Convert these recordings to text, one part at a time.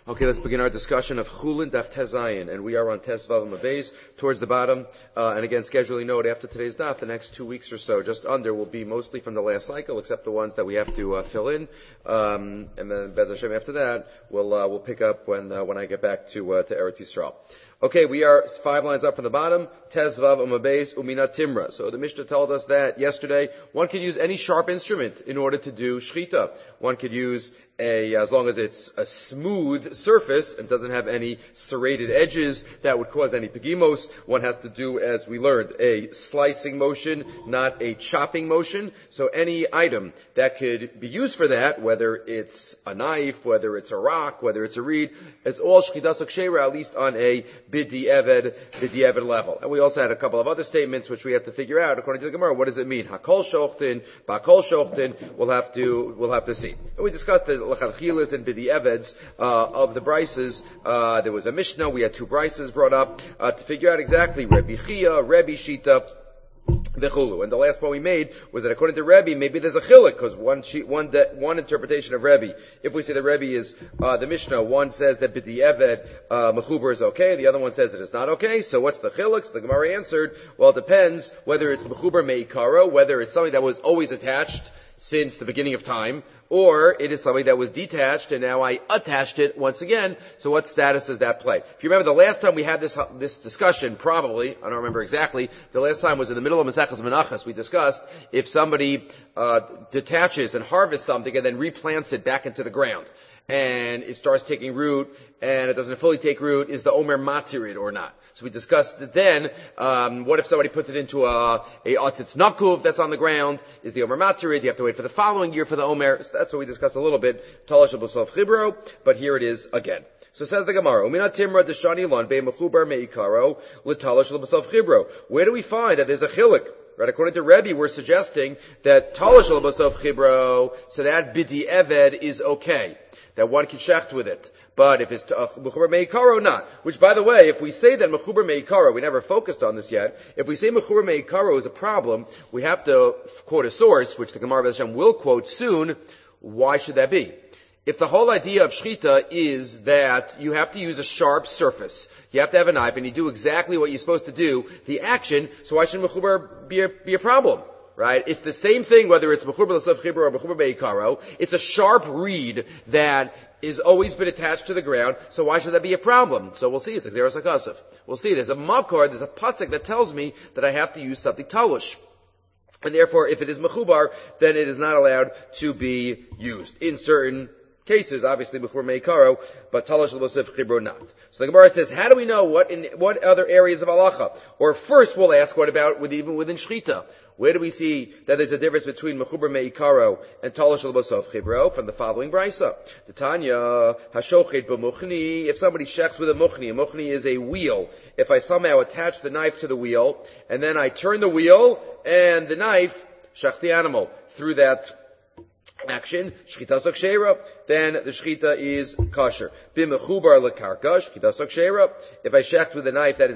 Okay, let's begin our discussion of Chulin Daf Tezayin, and we are on Tes Vav Mabeis, towards the bottom. And again, scheduling note, after today's daf, the next 2 weeks or so, just under, will be mostly from the last cycle, except the ones that we have to fill in. And then B'ez Hashem after that, we'll pick up when I get back to Eretz Yisrael. Okay, we are 5 lines up from the bottom. Tes Vav Mabeis Umina Timra. So the Mishnah told us that yesterday one could use any sharp instrument in order to do shchita. One could use as long as it's a smooth surface and doesn't have any serrated edges that would cause any pegimos. One has to do, as we learned, a slicing motion, not a chopping motion. So any item that could be used for that, whether it's a knife, whether it's a rock, whether it's a reed, it's all shchitas kshera, at least on a b'di'eved level. And we also had a couple of other statements which we have to figure out according to the Gemara. What does it mean? Hakol shochtin, bakol shochtin. We'll have to see. And we discussed the L'chadchilas and b'di'eveds of the brises. There was a Mishnah. We had 2 brises brought up to figure out exactly Rebbe Chia, Rebbe Shita, V'chulu. And the last point we made was that according to Rebbe, maybe there's a chiluk, because one interpretation of Rebbe, if we say that Rebbe is the Mishnah, one says that b'di'eved mechuber is okay, the other one says that it's not okay. So what's the chiluk? So the Gemara answered, well, it depends whether it's mechuber me'ikaro, whether it's something that was always attached since the beginning of time, or it is something that was detached and now I attached it once again. So what status does that play? If you remember the last time we had this discussion, probably, I don't remember exactly, the last time was in the middle of Maseches Menachos. We discussed if somebody detaches and harvests something and then replants it back into the ground, and it starts taking root, and it doesn't fully take root, is the Omer Matirid or not? So we discussed that then, what if somebody puts it into a Atzitz Nakuv that's on the ground? Is the Omer Matirid? You have to wait for the following year for the Omer. So that's what we discussed a little bit. Talash B'Sof Chibro, but here it is again. So says the Gemara, Umina Timra Deshani Lon Be Mechubar Meikaro L'Talash B'Sof Chibro. Where do we find that there's a chiluk? Right, according to Rebbe, we're suggesting that Talash B'Sof Chibro, so that b'di'eved is okay, that one can shecht with it. But if it's mechubar meikaro, not. Which, by the way, if we say that mechubar meikaro, we never focused on this yet. If we say mechubar meikaro is a problem, we have to quote a source, which the Gemara B'ez Hashem will quote soon. Why should that be? If the whole idea of shchita is that you have to use a sharp surface, you have to have a knife, and you do exactly what you're supposed to do, the action, so why should mechubar be a problem? Right? It's the same thing whether it's mechubar l'sof chibro or mechubar meikaro. It's a sharp reed that is always been attached to the ground, so why should that be a problem? So we'll see, it's like Xeros HaKasef. We'll see, there's a makor, there's a pasuk that tells me that I have to use something talush. And therefore, if it is mechubar, then it is not allowed to be used. In certain cases, obviously, before meikaro, but talash l'bosef chibro not. So the Gemara says, how do we know what other areas of halacha? Or first we'll ask, what about even within shchita? Where do we see that there's a difference between mechubar meikaro and talash l'bosef chibro? From the following brisa. The Tanya, hashochet b'muchni, if somebody shechs with a muchni is a wheel. If I somehow attach the knife to the wheel, and then I turn the wheel, and the knife shechs the animal through that action, shchita kshera, then the shchita is kosher. B'mechubar lekarka, shchita kshera. If I shecht with a knife that is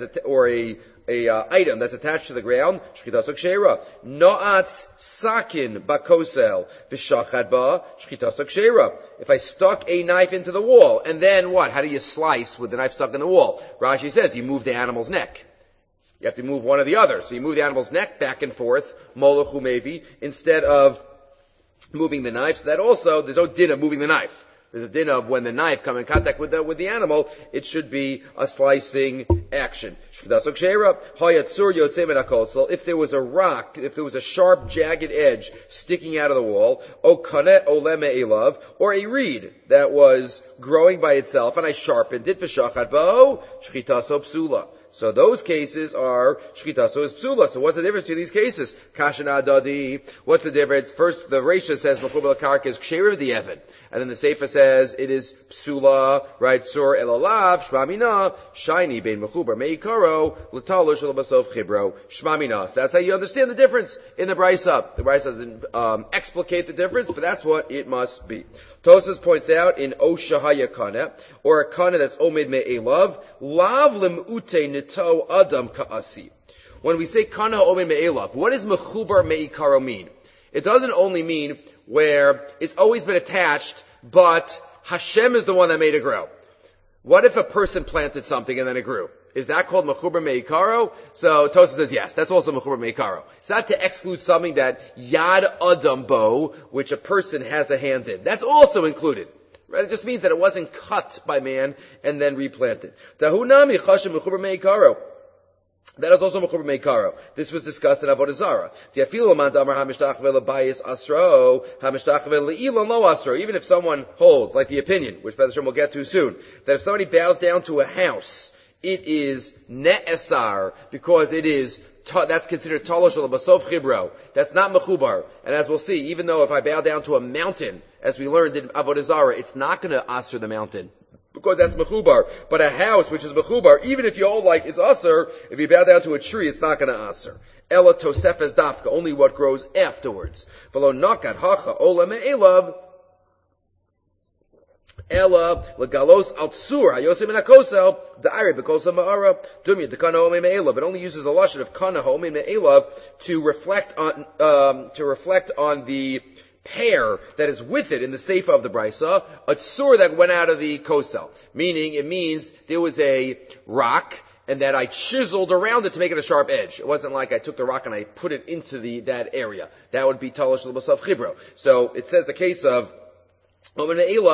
a item that's attached to the ground, shchita kshera. No'atz sakin bakosel v'shachad ba, shchita kshera. If I stuck a knife into the wall, and then what? How do you slice with the knife stuck in the wall? Rashi says you move the animal's neck. You have to move one or the other. So you move the animal's neck back and forth, molech umevi, instead of moving the knife. So that also, there's no din of moving the knife. There's a din of when the knife comes in contact with the animal, it should be a slicing action. If there was a rock, if there was a sharp, jagged edge sticking out of the wall, or a reed that was growing by itself, and I sharpened it, so those cases are shchitaso is psula. So what's the difference between these cases? Kashana adadi. What's the difference? First, the Reisha says mechubar l'karka is ksherim b'di'eved, and then the Seifa says it is psula. Right? Sur elalav shmamina shiny bein mechubar meikaro l'talosh l'basof chibro shmamina. So that's how you understand the difference in the Brisa. The Brisa doesn't explicate the difference, but that's what it must be. Tosas points out in Oshahaya Kana, or a Kana that's Omed Me'elav, Lav Lim'ute Nito Adam Ka'asi. When we say Kana Omed Me'elav, what does Mechubar Me'ikaro mean? It doesn't only mean where it's always been attached, but Hashem is the one that made it grow. What if a person planted something and then it grew? Is that called mechubar meikaro? So Tosafos says yes. That's also mechubar meikaro. It's not to exclude something that yad adam bo, which a person has a hand in. That's also included. Right? It just means that it wasn't cut by man and then replanted. Tahunami chashem mechubar meikaro. That is also mechubar meikaro. This was discussed in Avodah Zarah. Even if someone holds, like the opinion, which B'ez Hashem we'll get to soon, that if somebody bows down to a house, it is ne'esar, because it is, that's considered talosh al basof chibro. That's not mechubar. And as we'll see, even though if I bow down to a mountain, as we learned in Avodah Zarah, it's not going to asr the mountain, because that's mechubar. But a house which is mechubar, even if you hold like it's asr, if you bow down to a tree, it's not going to asr. Ela tosefes dafka, only what grows afterwards. V'lo nakat hacha ola me'elav, Ela legalos altsur hayosim in akosel da'ari bekosa ma'ara dumya dekana homei me'elav. It only uses the lashon of kana homei me'elav to reflect on the pair that is with it in the seifa of the brisa, a tsur that went out of the kosel. Meaning, it means there was a rock and that I chiseled around it to make it a sharp edge. It wasn't like I took the rock and I put it into that area. That would be talosh l'basav chibro. So it says the case of to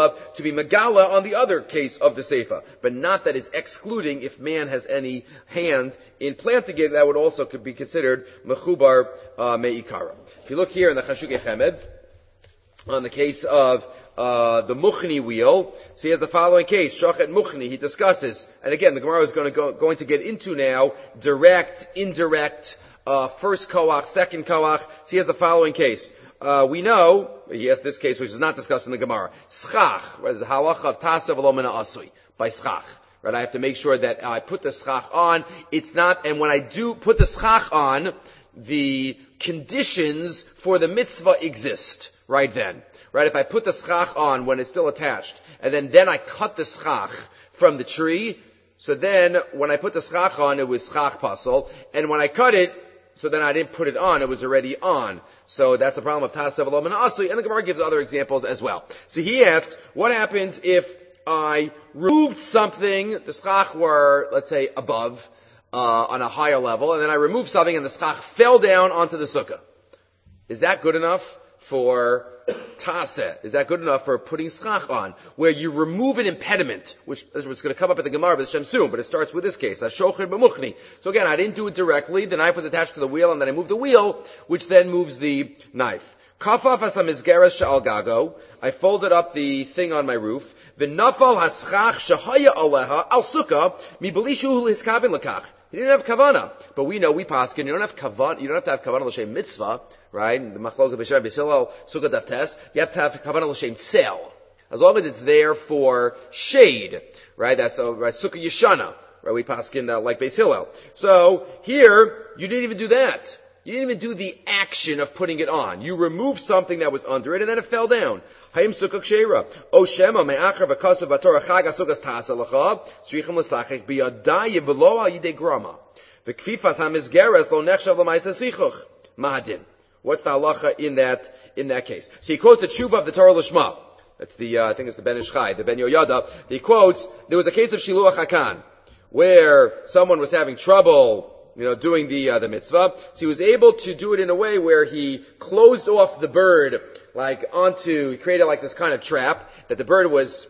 be megala on the other case of the seifa, but not that is excluding if man has any hand in planting it. That would also could be considered mechubar meikara. If you look here in the Chashukei Chemed, on the case of the Muchni wheel, so he has the following case, Shochet Muchni, he discusses, and again, the Gemara is going to get into now, direct, indirect, first koach, second koach. So he has the following case. We know, he has this case which is not discussed in the Gemara, schach, right, there's a halacha of tasav v'lo mina asui, by schach. Right, I have to make sure that I put the schach on, it's not, and when I do put the schach on, the conditions for the mitzvah exist right then. Right, if I put the schach on when it's still attached, and then I cut the schach from the tree, so then when I put the schach on, it was schach pasol, and when I cut it, so then I didn't put it on, it was already on. So that's a problem of tasav v'lo mina asui, and the Gemara gives other examples as well. So he asks, what happens if I removed something, the schach were, let's say, above, on a higher level, and then I removed something and the schach fell down onto the sukkah? Is that good enough for taseh? Is that good enough for putting schach on? Where you remove an impediment, which is what's going to come up at the Gemara with Shem soon, but it starts with this case, Ashocher b'muchni. So again, I didn't do it directly, the knife was attached to the wheel, and then I moved the wheel, which then moves the knife. Kafaf asamizgeres sha'al gago, I folded up the thing on my roof, v'nafal haschach shahaya aleha al sukkah, mi belishu hiskavin lakach. He didn't have kavana. But we know, we paskin, you don't have to have kavana l'shem mitzvah, right? The machlok b'shem b'silal sukkah daftes, you have to have kavana l'shem tzel. As long as it's there for shade, right? That's right, sukkah yeshana, right? We paskin like Beis Hillel. So here, you didn't even do that. You didn't even do the action of putting it on. You removed something that was under it and then it fell down. Hayim sukkah kshera. O shema me'achar v'kasav v'torah chag ha'sukkahs tasa l'cha, tzrichim l'sachech b'yadayim v'lo al yidei grama. V'kfifas ha'mizgeres lo nechshav l'maisa sichuch. Mahadin. What's the halacha in that case? So he quotes the tshuva of the Torah Lishma. That's the, I think it's the Ben Ish Chai, the Ben Yoyada. He quotes, there was a case of Shiluach HaKan, where someone was having trouble, doing the mitzvah. So he was able to do it in a way where he closed off the bird, he created like this kind of trap, that the bird was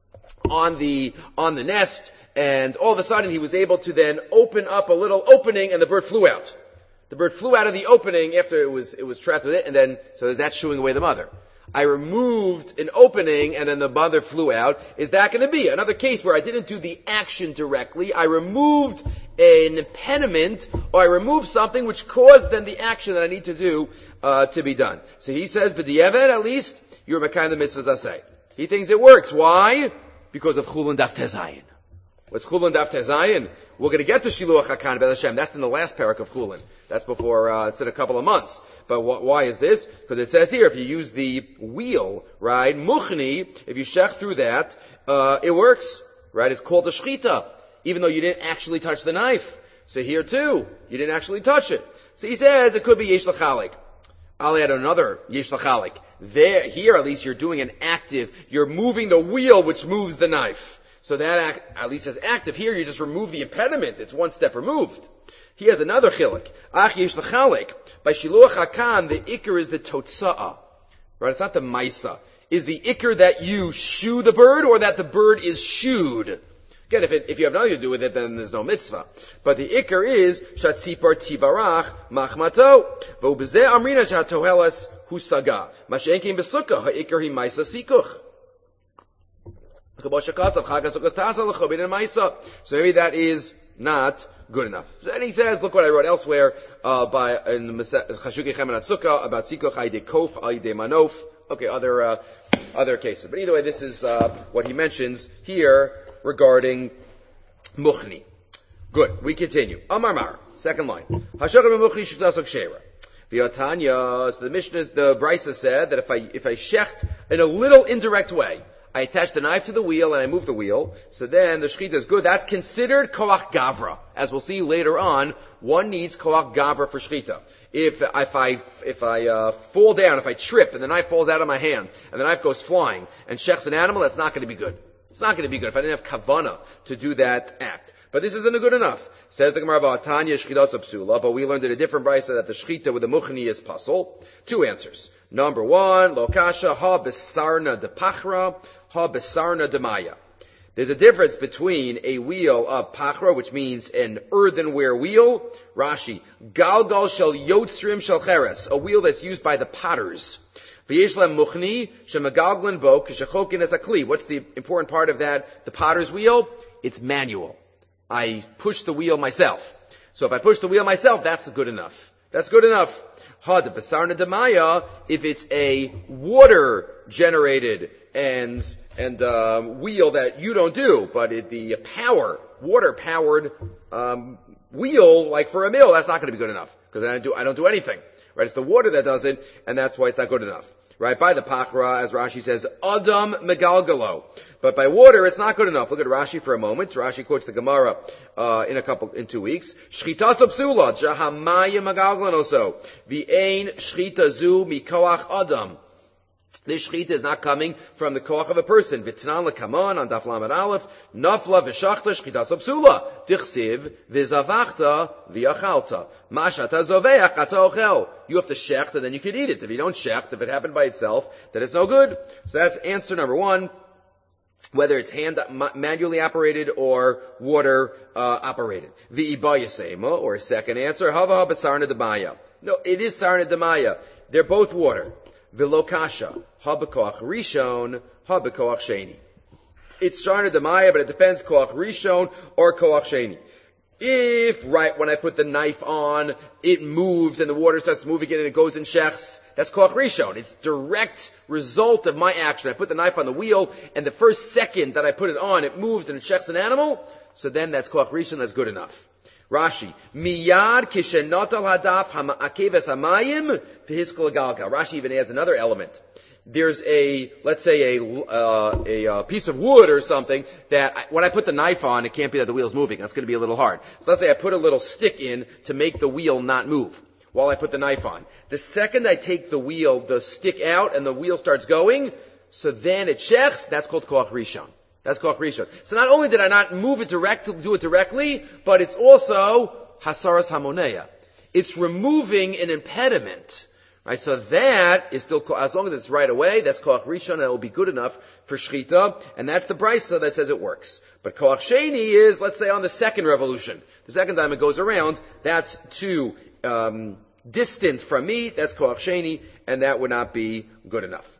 on the nest, and all of a sudden he was able to then open up a little opening, and the bird flew out. The bird flew out of the opening after it was trapped with it, and then, so is that shooing away the mother? I removed an opening and then the mother flew out. Is that going to be another case where I didn't do the action directly? I removed an impediment, or I removed something which caused then the action that I need to do to be done. So he says, b'di'evet, at least you're mekayim the mitzvahs asay. He thinks it works. Why? Because of Chulin Daf Tezayin. What's Chulin Daf Tezayin? We're going to get to Shiluach HaKan B'ez Hashem. That's in the last parak of Chulin. That's before, it's in a couple of months. But why is this? Because it says here, if you use the wheel, right, Muchni, if you shech through that, it works, right? It's called a shchita, even though you didn't actually touch the knife. So here too, you didn't actually touch it. So he says it could be yesh l'chalik. I'll add another yesh l'chalik. Here at least you're doing an active, you're moving the wheel which moves the knife. So that at least as active. Here you just remove the impediment. It's one step removed. He has another chilik. Ach yesh l'chalik. By shiluach hakam, the ikr is the totsa'a. Right? It's not the maisa. Is the ikr that you shoo the bird or that the bird is shooed? Again, if you have nothing to do with it, then there's no mitzvah. But the ikr is shatzipar tivarach machmato. V'ubezeh amrina shatohelas husaga. Mashenkin besukkah ha'ikr hi maisa sikuch. So maybe that is not good enough. And he says, look what I wrote elsewhere, in the Chashuki Chemenat Sukkah, about Sikuch Ayde Kof, Ayde Manof. Okay, other cases. But either way, this is, what he mentions here regarding Muchni. Good. We continue. Amar Mar. Second line. Hashachar Muchni Shuktasok Shera. V'yotanya. So the Mishnah, the Brisa said that if I shecht in a little indirect way, I attach the knife to the wheel and I move the wheel, so then the shechita is good. That's considered koach gavra. As we'll see later on, one needs koach gavra for shechita. If I fall down, if I trip and the knife falls out of my hand and the knife goes flying and shechs an animal, that's not going to be good. It's not going to be good if I didn't have kavana to do that act. But this isn't good enough. Says the Gemara about Tanya shchitas psula, but we learned in a different brisa that the shechita with the muchni is pasul. Two answers. Number one, lo kasha ha besarna de pachra, ha besarna de maya. There's a difference between a wheel of pachra, which means an earthenware wheel. Rashi, galgal shel yotzrim shel cheres, a wheel that's used by the potters. V'yesh lem muchni shemagalglin bo kishachokin as a kli. What's the important part of that? The potter's wheel? It's manual. I push the wheel myself. So if I push the wheel myself, that's good enough. That's good enough. Ha de besarna de maya, if it's a water generated and wheel that you don't do, but the water powered wheel, like for a mill, that's not going to be good enough because I don't do anything. Right? It's the water that does it, and that's why it's not good enough. Right? By the pachra, as Rashi says, Adam megalgalo. But by water, it's not good enough. Look at Rashi for a moment. Rashi quotes the Gemara, in 2 weeks. Shchita psula, jahamaya megalglanoso. V'ein shchita zu mikoach Adam. This shechita is not coming from the koach of a person. V'tznan lekaman on daf lamed aleph. Nafla v'shachta shchita psula. Tichsiv v'zavachta v'achalta. Mashata zoveach ata ochel. You have to shecht and then you can eat it. If you don't shecht, if it happened by itself, then it's no good. So that's answer number one. Whether it's manually operated or water operated. V'ibayasema, or second answer, hava basarna demaya. No, it is sarna demaya. They're both water. V'lokasha, habakoach rishon, habakoach sheni. It's sarna demaya, but it depends koach rishon or koach sheni. If, right, when I put the knife on, it moves and the water starts moving it and it goes in shechs, that's koach rishon. It's direct result of my action. I put the knife on the wheel and the first second that I put it on, it moves and it shechs an animal, so then that's koach rishon, that's good enough. Rashi, miyad kishenot al hadaf ha'akeves hamayim v'hiskal galgal. Rashi even adds another element. There's let's say a piece of wood or something that when I put the knife on, it can't be that the wheel's moving. That's going to be a little hard. So let's say I put a little stick in to make the wheel not move while I put the knife on. The second I take the stick out and the wheel starts going, so then it shechs, that's called koach rishon. That's koach rishon. So not only did I not do it directly, but it's also hasaras hamoneya. It's removing an impediment. Right, so that is still, as long as it's right away, that's koach rishon, and it will be good enough for shechita, and that's the brisa that says it works. But koach sheni is, let's say, on the second revolution. The second time it goes around, that's too distant from me, that's koach sheni, and that would not be good enough.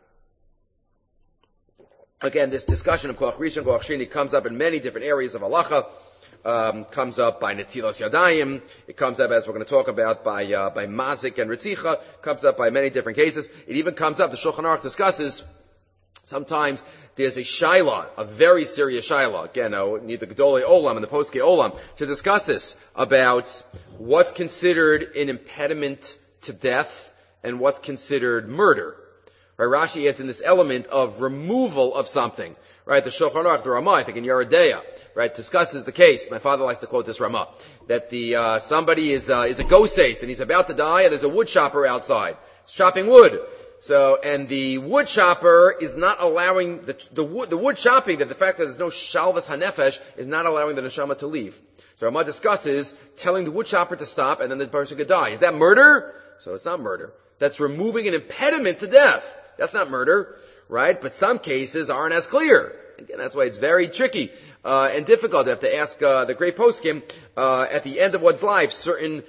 Again, this discussion of koach rishon, koach sheni comes up in many different areas of halacha. Comes up by Netilas Yadayim. It comes up, as we're going to talk about, by Mazik and Ritzicha. Comes up by many different cases. It even comes up, the Shulchan Aruch discusses, sometimes there's a shaila, a very serious shaila. Again, need the Gedolei Olam and the Poskei Olam to discuss this, about what's considered an impediment to death and what's considered murder. Right, Rashi adds in this element of removal of something. Right, the Shulchan Aruch, the Ramah, I think in Yeridea, right, discusses the case. My father likes to quote this Ramah, that somebody is a ghost and he's about to die and there's a wood chopper outside. He's chopping wood. So, and the wood chopper is not allowing the wood chopping, that the fact that there's no shalvas hanefesh is not allowing the neshama to leave. So Ramah discusses telling the wood chopper to stop and then the person could die. Is that murder? So it's not murder. That's removing an impediment to death. That's not murder, right? But some cases aren't as clear. Again, that's why it's very tricky and difficult. You have to ask the great poskim at the end of one's life certain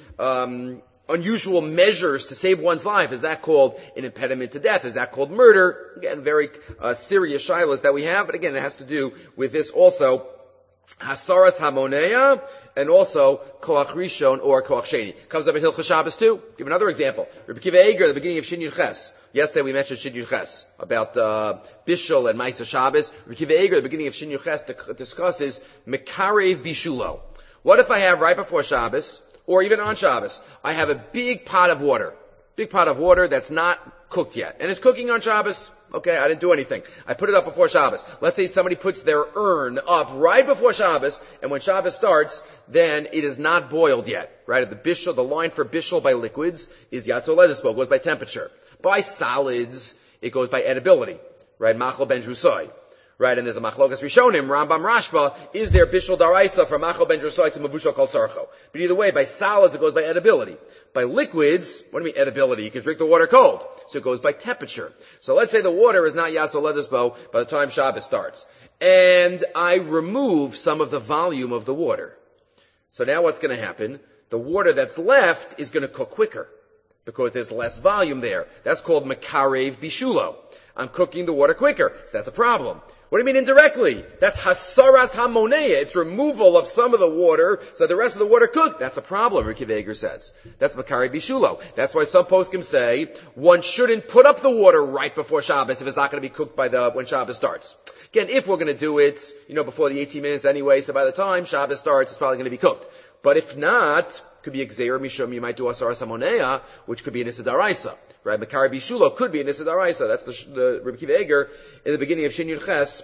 unusual measures to save one's life. Is that called an impediment to death? Is that called murder? Again, very serious shilas that we have, but again, it has to do with this also. Hasaras Hamonea, and also Koach Rishon or Koach Sheni. Comes up in Hilchos Shabbos too. Give another example. Rabbi Akiva Eiger, at the beginning of Shin Yud Ches. Yesterday we mentioned Shin Yud Ches, about Bishul and Maisa Shabbos. Rabbi Akiva Eiger, at the beginning of Shin Yud Ches, discusses Mekarev Bishulo. What if I have right before Shabbos, or even on Shabbos, I have a big pot of water. Big pot of water that's not cooked yet. And it's cooking on Shabbos. Okay, I didn't do anything. I put it up before Shabbos. Let's say somebody puts their urn up right before Shabbos, and when Shabbos starts, then it is not boiled yet. Right? The bishul, the line for bishul by liquids is yatzo ledispo, goes by temperature. By solids, it goes by edibility. Right? Machal ben Drusai. Right? And there's a machlokas rishonim, Rambam Rashba, is there bishul daraisa from Machal ben Drusai to mavushal kol tzarcho. But either way, by solids, it goes by edibility. By liquids, what do you mean edibility? You can drink the water cold. So it goes by temperature. So let's say the water is not Yatso Ledisbo by the time Shabbos starts. And I remove some of the volume of the water. So now what's going to happen? The water that's left is going to cook quicker because there's less volume there. That's called Mekarev Bishulo. I'm cooking the water quicker. So that's a problem. What do you mean indirectly? That's Hasaras Hamonea. It's removal of some of the water, so the rest of the water cooked. That's a problem, Rabbi Akiva Eiger says. That's Mekarev Bishulo. That's why some poskim say one shouldn't put up the water right before Shabbos if it's not going to be cooked when Shabbos starts. Again, if we're going to do it, before the 18 minutes anyway, so by the time Shabbos starts, it's probably going to be cooked. But if not, could be Exer Mishum, you might do Hasaras Hamonea, which could be an Issa Daraisa. Right? Mekarev Bishulo could be an Issa Daraisa. That's the Rabbi Akiva Eiger in the beginning of Shin Yud Ches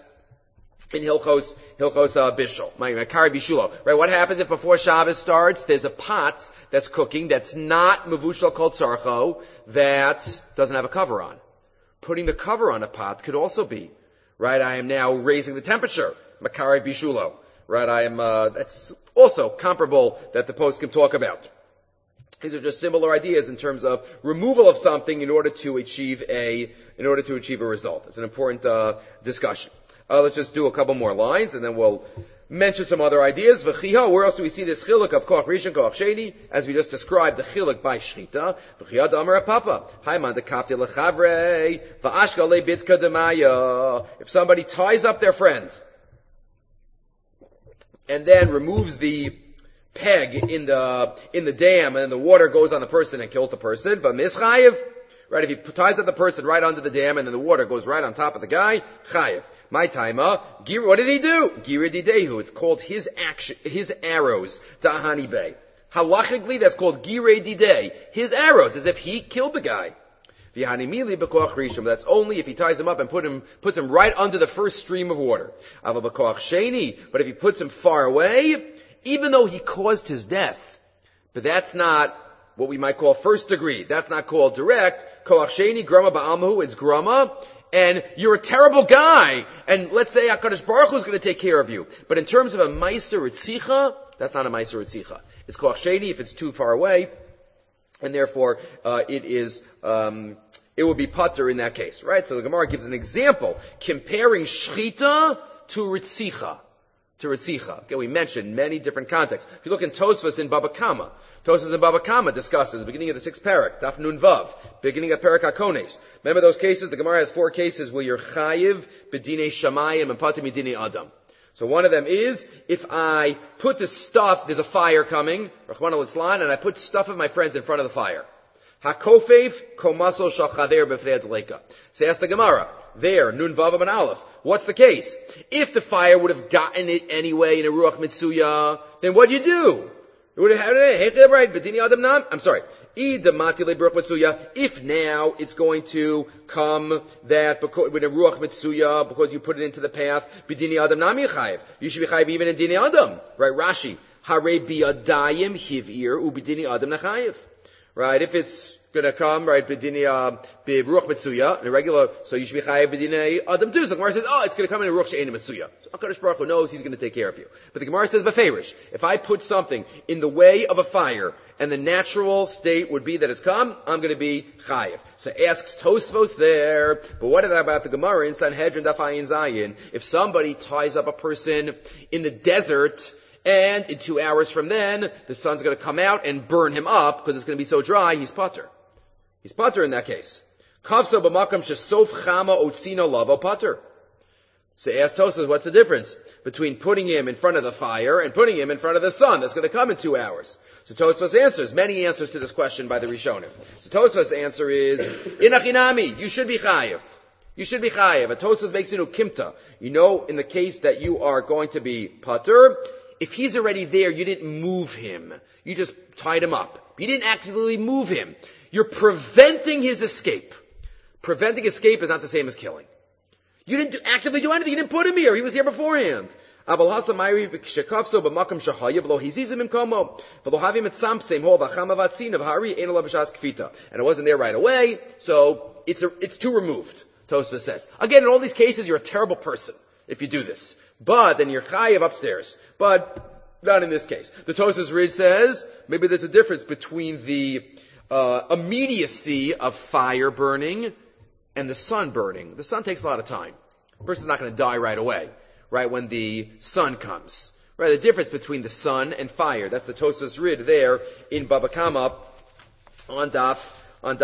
in Hilchos Bishul. Mekarev Bishulo. Right? What happens if before Shabbos starts, there's a pot that's cooking that's not Mavushal Kol Tzarcho, that doesn't have a cover on? Putting the cover on a pot could also be, right? I am now raising the temperature. Mekarev Bishulo. Right? That's also comparable that the post can talk about. These are just similar ideas in terms of removal of something in order to achieve a result. It's an important discussion. Let's just do a couple more lines and then we'll mention some other ideas. V'chiha, where else do we see this chiluk of koach rishon, koach sheni, as we just described the chiluk by shchita? V'chiha d'amar papa, hayman dekafti lechavrei, v'ashka lebitka demaya. If somebody ties up their friend and then removes the peg in the dam, and then the water goes on the person and kills the person. V'mischayev, right? If he ties up the person right under the dam, and then the water goes right on top of the guy, chayev. My taima, what did he do? Gira didehu. It's called his arrows. Ta'ahani bay. Halachically, that's called gira didei. His arrows, as if he killed the guy. V'hanimili b'koach rishon. That's only if he ties him up and puts him right under the first stream of water. Ava b'koach sheni. But if he puts him far away, even though he caused his death, but that's not what we might call first degree. That's not called direct. Koach sheni, grama ba'amhu, it's grama, and you're a terrible guy, and let's say HaKadosh Baruch Hu is going to take care of you. But in terms of a meiser ritzicha, that's not a meiser ritzicha. It's koach sheni if it's too far away, and therefore it would be pater in that case, right? So the Gemara gives an example comparing shchita to ritzicha. Okay, we mentioned many different contexts. If you look in Tosfos in Baba Kama, discusses the beginning of the 6th parak, Daf Nun Vav, beginning of Parak HaKones. Remember those cases? The Gemara has 4 cases where you're chayiv, b'dinei shamayim, and patim b'dinei adam. So one of them is, if I put the stuff, there's a fire coming, Rachmana litzlan, and I put stuff of my friends in front of the fire. Hakofev komasol shalchaver b'fnei adleika. So ask the Gemara, there, Nun Vav and Aleph, what's the case? If the fire would have gotten it anyway in a Ruach Mitsuya, then what'd you do? It would have had it, right? B'dini Adam Nam? I'm sorry. If now it's going to come that with a Ruach Mitsuya, because you put it into the path, B'dini Adam Nam Yechayev. You should be chayev even in Dini Adam. Right? Rashi. Hare biyadayim hivir u'b'dini Adam nachayev. Right? If it's going to come, right, b'ruach mitzuya, in a regular, so you should be chayiv b'dinei adam too. So the Gemara says, it's going to come in a ruach she'ein mitzuya. So HaKadosh Baruch Hu knows He's going to take care of you. But the Gemara says, b'feirish, if I put something in the way of a fire, and the natural state would be that it's come, I'm going to be chayiv. So asks Tosfos there, but what about the Gemara in Sanhedrin Daf Ayin Zayin? If somebody ties up a person in the desert, and in 2 hours from then, the sun's going to come out and burn him up, because it's going to be so dry, he's patur. He's patur in that case. Kavso b'makam shesof chama otzina lavo patur. So ask Tosfos, what's the difference between putting him in front of the fire and putting him in front of the sun that's going to come in 2 hours? So Tosfos answers, many answers to this question by the Rishonim. So Tosfos' answer is, inachinami, you should be chayiv. You should be chayiv. And Tosfos makes it ukimta. You know, in the case that you are going to be patur, if he's already there, you didn't move him. You just tied him up. You didn't actively move him. You're preventing his escape. Preventing escape is not the same as killing. You didn't actively do anything. You didn't put him here. He was here beforehand. And it wasn't there right away, so it's too removed, Tosfos says. Again, in all these cases, you're a terrible person if you do this. But then you're chayiv upstairs. But not in this case. The Tosfos Rid says maybe there's a difference between the immediacy of fire burning and the sun burning. The sun takes a lot of time. The person's not going to die right away, right, when the sun comes. Right, the difference between the sun and fire. That's the Tosfos Rid there in Baba Kama on Daf Nun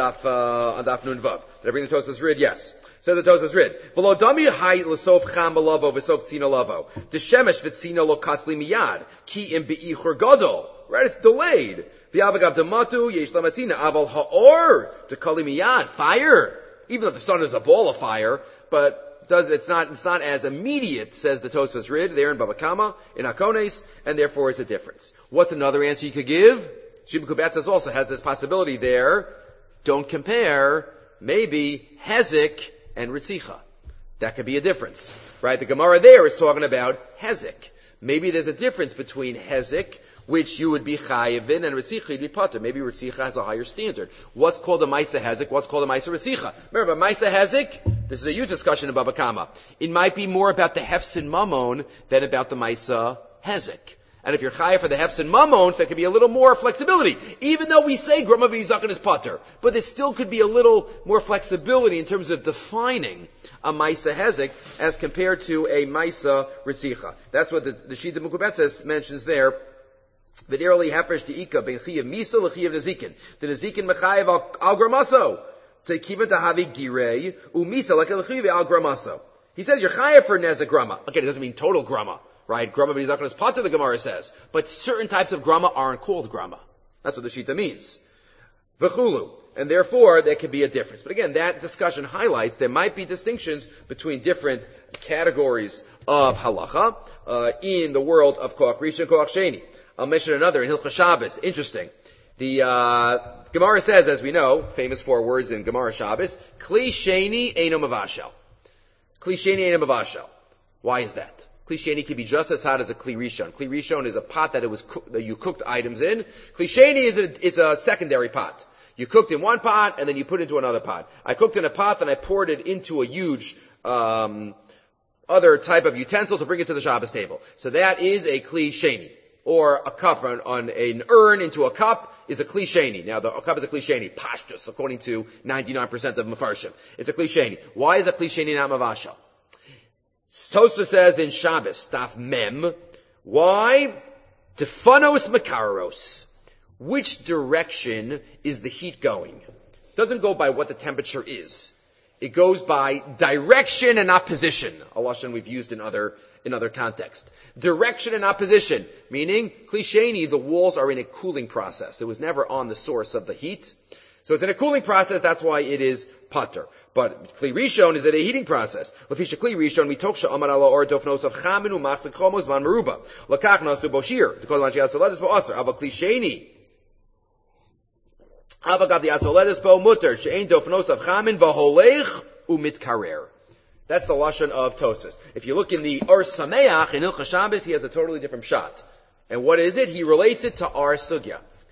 Vav. Did I bring the Tosfos Rid? Yes. Says the Tosfos Rid. V'lo dami hay l'sof cham lavo v'sof tzina lavo. D'shemesh v'tzina lo katzli miyad. Ki im be'ichur gadol. Right, it's delayed. V'avagav d'matu yesh lamatzina aval ha'or d'kali miyad. Fire. Even if the sun is a ball of fire, but it's not as immediate, says the Tosfos Rid there in Baba Kama, in Hakones, and therefore it's a difference. What's another answer you could give? Shimon Kubatzes also has this possibility there. Don't compare, maybe, Hezek and Ritzicha. That could be a difference. Right? The Gemara there is talking about Hezek. Maybe there's a difference between Hezek, which you would be chayiv in, and Ritzicha you'd be patur. Maybe Ritzicha has a higher standard. What's called a Maisa Hezek? What's called a Maisa Ritzicha? Remember, Maisa Hezek, this is a huge discussion in Baba Kama. It might be more about the Hefsin Mamon than about the Maisa Hezek. And if you're chayiv for the Hefsin Mamon, there could be a little more flexibility. Even though we say Grama V'Yizakan is patur, but there still could be a little more flexibility in terms of defining a Maisa Hezek as compared to a Maisa Ritzicha. That's what the Shita Mukubetzes mentions there. V'derli hefresh de'ika ben chiyav misa l'chiyav nezikin. The nezikin mechayev al gramaso. Tekiva tahavi girei umisa like a l'chiyav al gramaso. He says you're chayev for nezek grama. Again, it doesn't mean total grama, right? Grama b'nizakon is patur, the Gemara says. But certain types of grama aren't called grama. That's what the Shita means. V'chulu. And therefore, there could be a difference. But again, that discussion highlights there might be distinctions between different categories of halacha, in the world of koach rishon and koach sheni. I'll mention another in Hilchos Shabbos. Interesting. The Gemara says, as we know, famous 4 words in Gemara Shabbos, Kli sheni eino mavashel. Kli sheni eino mavashel. Why is that? Kli sheni can be just as hot as a kli rishon. Kli rishon is a pot that that you cooked items in. Kli sheni is a secondary pot. You cooked in one pot and then you put it into another pot. I cooked in a pot and I poured it into a huge other type of utensil to bring it to the Shabbos table. So that is a kli sheni. Or a cup on an urn into a cup is a kli sheni. Now, a cup is a kli sheni. Pashtus, according to 99% of Mefarshim. It's a kli sheni. Why is a kli sheni not mavashal? Tosfos says in Shabbos, Daf Mem, why? Tefanos makaros. Which direction is the heat going? It doesn't go by what the temperature is. It goes by direction and not position. A lashon we've used in other contexts. Direction and not position, meaning, kli sheni, the walls are in a cooling process. It was never on the source of the heat. So it's in a cooling process, that's why it is patur. But kli rishon is in a heating process. Lefisha kli rishon, mitoksha amar ala or dofnos of chamin umachzik chomos van meruba. Lakach nasu boshir. Because man shiasoledis bo aser. Ava kli sheni. Ava gav the asoledis bo mutter. She'ein dofnos of chamin vaholech umitkarer. That's the lashon of Tosfos. If you look in the Or Sameach in Hilchos Shabbos, he has a totally different shot. And what is it? He relates it to our sugya.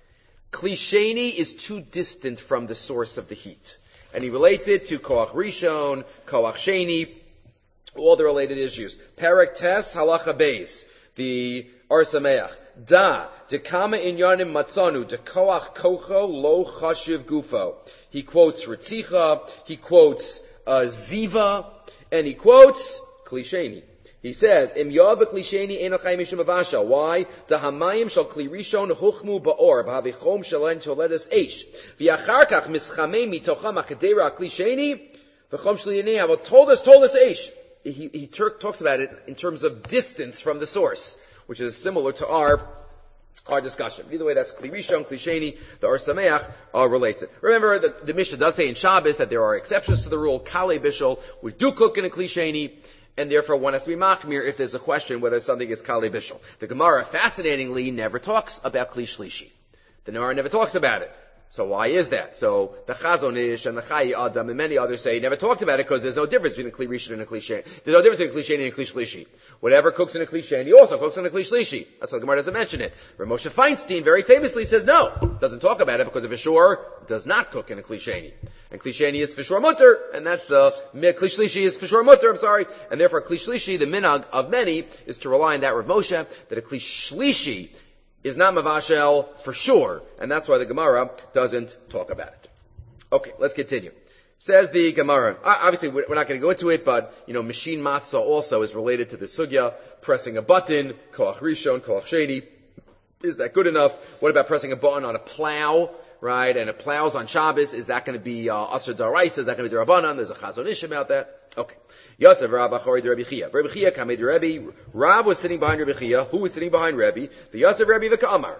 Kli sheni is too distant from the source of the heat. And he relates it to koach rishon, koach sheni, all the related issues. Perek tes halacha beis, the Or Sameach. Da, dekama inyanim matzanu, de koach kocho lo chashiv gufo. He quotes Ritzicha, he quotes Ziva, and he quotes Kli sheni. He says, Im yav b'kli sheni ein achayim mishum avasha. Why? Da hamayim shal kli rishon huchmu ba'or, b'havichom shalen sholedes eish. V'yachar kach mischamei mitocham akadera kli sheni, v'chom shliyinei have told us eish. He talks about it in terms of distance from the source, which is similar to our discussion. Either way, that's Kli Rishon, Kli Sheni, the Or Sameach relates it. Remember, the Mishnah does say in Shabbos that there are exceptions to the rule, Kale Bishul, we do cook in a Kli Sheni, and therefore one has to be machmir if there's a question whether something is Kale Bishul. The Gemara, fascinatingly, never talks about Kli Shlishi. The Gemara never talks about it. So why is that? So the Chazon Ish and the Chai Adam and many others say never talked about it because there's no difference between a Kli Rishon and a Kli Sheni. There's no difference between a Kli Sheni and a Kli Shlishi. Whatever cooks in a Kli Sheni also cooks in a Kli Shlishi. That's why the Gemara doesn't mention it. Rav Moshe Feinstein very famously says no, doesn't talk about it because a Vishor does not cook in a Kli Sheni. And Kli Sheni is Vishor Mutter, and that's the Kli Shlishi is Vishor Mutter, and therefore Kli Shlishi, the minhag of many, is to rely on that Rav Moshe, that a Kli Shlishi is not mavashel for sure, and that's why the Gemara doesn't talk about it. Okay, let's continue. Says the Gemara. Obviously, we're not going to go into it, but machine matzah also is related to the sugya. Pressing a button, koach rishon, koach sheni. Is that good enough? What about pressing a button on a plow? Right, and it plows on Shabbos. Is that going to be Asr Daraisa? Is that going to be Darabanan? There's a Chazon Ish about that. Okay. Yosef Rav Achori Rabbi Chia. Rabbi Chia Kamei Rabbi. Rav was sitting behind Rabbi Chia. Who was sitting behind Rabbi? The Yosef Rabbi V'Ka'amar.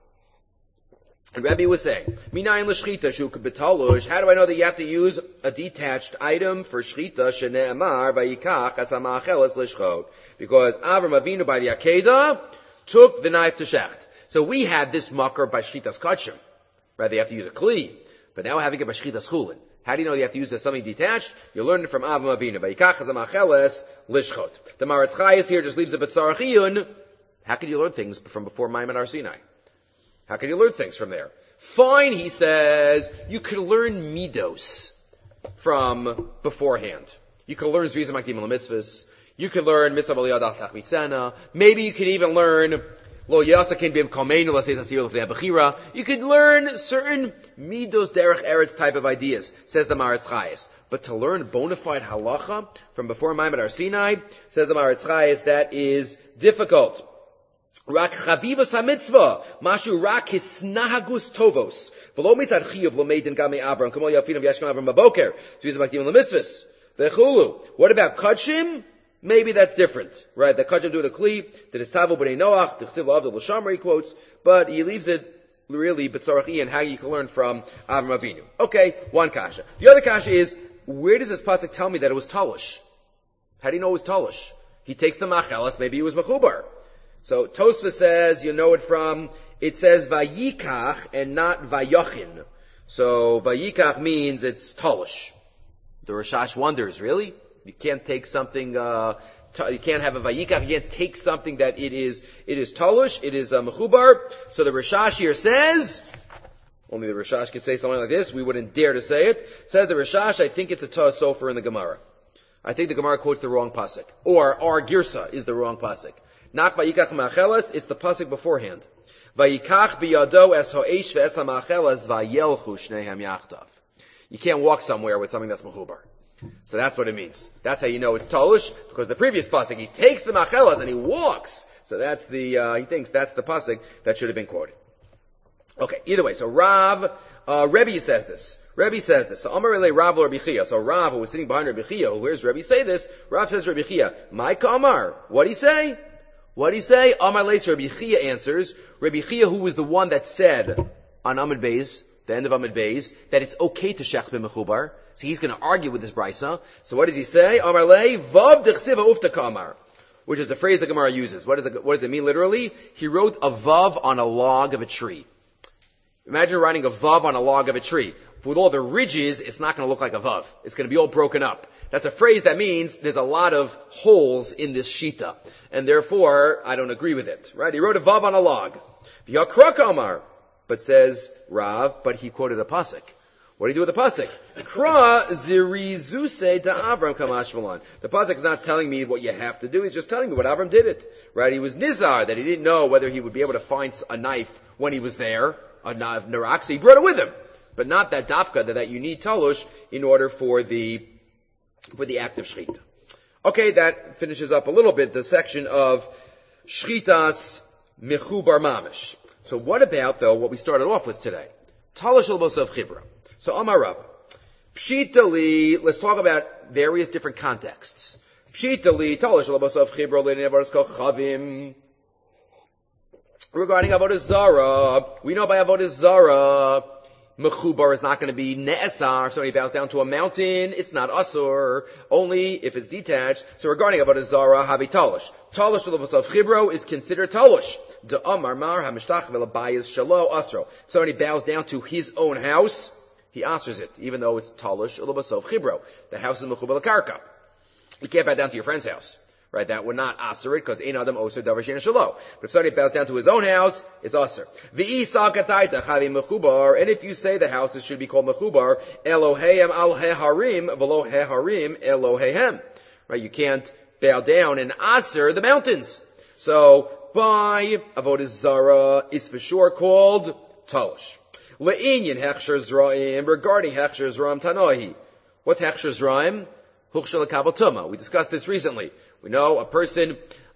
And Rabbi was saying, Minayin l'shchita shu k'betalush. How do I know that you have to use a detached item for shchita shene'amar vayikach as ha'ma'acheles l'shchot? Because Avram Avinu by the Akedah took the knife to shecht. So we had this makar by shchitas kachim. Right, they have to use a kli. But now having it by shchitas chulin. How do you know you have to use something detached? You learn it from Avram Avinu. Vayikach hazamacheles lishchot. The Maretz Chayes here just leaves it b'tzarach iyun. How can you learn things from before Maimon Har Sinai? How can you learn things from there? Fine, he says, you could learn midos from beforehand. You could learn zrizim makdim l'mitzvahs. You could learn mitzvah b'liyad tachmitzana. Maybe you could even learn Lo yasakin b'im kalmeinu l'seis asir l'fnei b'chira. You could learn certain midos derech eretz type of ideas, says the Maretz Chayes. But to learn bona fide halacha from before Maimon Har Sinai, says the Maretz Chayes, that is difficult. Rak chavivas hamitzvah, mashu rak hisnahagus tovos. V'lo mitzad chiyuv lo meidin gamei Avram, kamo yafinam yashkem Avram baboker, zviz makdim l'mitzvahs. V'chulu. What about kachim? Maybe that's different, right? The Kachim do the Kli, the Nistavo b'nei Noach, the Chsiv Avdol L'Shamar, he quotes, but he leaves it really b'tzarach and how you can learn from Avram Avinu. Okay, one kasha. The other kasha is, where does this pasuk tell me that it was Talish? How do you know it was Talish? He takes the Machelas, maybe it was Mechubar. So Tosfos says, you know it from, it says Vayikach and not Vayochin. So Vayikach means it's Talish. The Rashash wonders, really? You can't take something, you can't have a vayikach, you can't take something that it is talush, it is mechubar. So the Rashash here says, only the Rashash can say something like this, we wouldn't dare to say it. Says the Rashash, I think it's a Tah Sofer in the Gemara. I think the Gemara quotes the wrong pasuk. Or our Girsa is the wrong pasuk. Not vayikach ma'acheles, it's the pasuk beforehand. Vayikach biyado es ha'esh ve'es ha'ma'acheles vayelchu shnehem yachtav. You can't walk somewhere with something that's mechubar. So that's what it means. That's how you know it's Tolush, because the previous pasuk, he takes the machelas and he walks. So that's he thinks that's the pasuk that should have been quoted. Okay, either way, so Rebbe says this. So Amar Elei Rav or Rabbi Chia. So Rav, who was sitting behind Rabbi Chia, who hears Rebbe say this, Rav says Rabbi Chia, my Kamar, what'd he say? Amar Leis, Rabbi Chia answers, Rabbi Chia, who was the one that said on Amud Beis, the end of Amud Beis, that it's okay to shech b'mechubar. So he's going to argue with this brisa. So what does he say? Amar lei vav dechsiva ufta kamar, which is the phrase the Gemara uses. What does it mean literally? He wrote a vav on a log of a tree. Imagine writing a vav on a log of a tree. With all the ridges, it's not going to look like a vav. It's going to be all broken up. That's a phrase that means there's a lot of holes in this shita, and therefore I don't agree with it. Right? He wrote a vav on a log. V'yakra kamar. but says Rav, but he quoted a pasuk. What do you do with the pasuk? Kra zirizuse da Avram kamash malan. The pasuk is not telling me what you have to do. He's just telling me what Avram did it. Right? He was nizar, that he didn't know whether he would be able to find a knife when he was there, a knife narak, so he brought it with him. But not that dafka, that you need talush in order for the act of shchita. Okay, that finishes up a little bit the section of shchitas mechubar mamish. So what about, though, what we started off with today? Talush al-bosav chibra. So Amar Rav, Pshitali, let's talk about various different contexts. Pshitali, Talush al-bosav chibra, le'nevaras kol chavim. Regarding Avodah Zarah, we know by Avodah Zarah, Mechubar is not going to be Ne'esar. If somebody bows down to a mountain, it's not Asur, only if it's detached. So regarding Avodah Zarah, Havi Talush. Talush al-bosav chibro is considered Talush. De Amar Mar HaMishtach v'Labayis Shalo Asro. If somebody bows down to his own house, he asers it, even though it's Talush al-bosav chibro. The house is Mechubar l'karka. You can't bow down to your friend's house. Right, that would not aser it, because ein adam oser davar she'eino shelo. But if somebody bows down to his own house, it's aser. V'isa kataita chavi mechubar, and if you say the houses should be called mechubar, Eloheim al heharim, v'lo heharim Eloheim. Right, you can't bow down and aser the mountains. So, by Avodah Zarah, it's for sure called Talush. Le'inyan hechsher zra'im, regarding hechsher zra'im tanohi. What's hechsher zra'im? Huchshel kabel tuma. We discussed this recently. We know a person,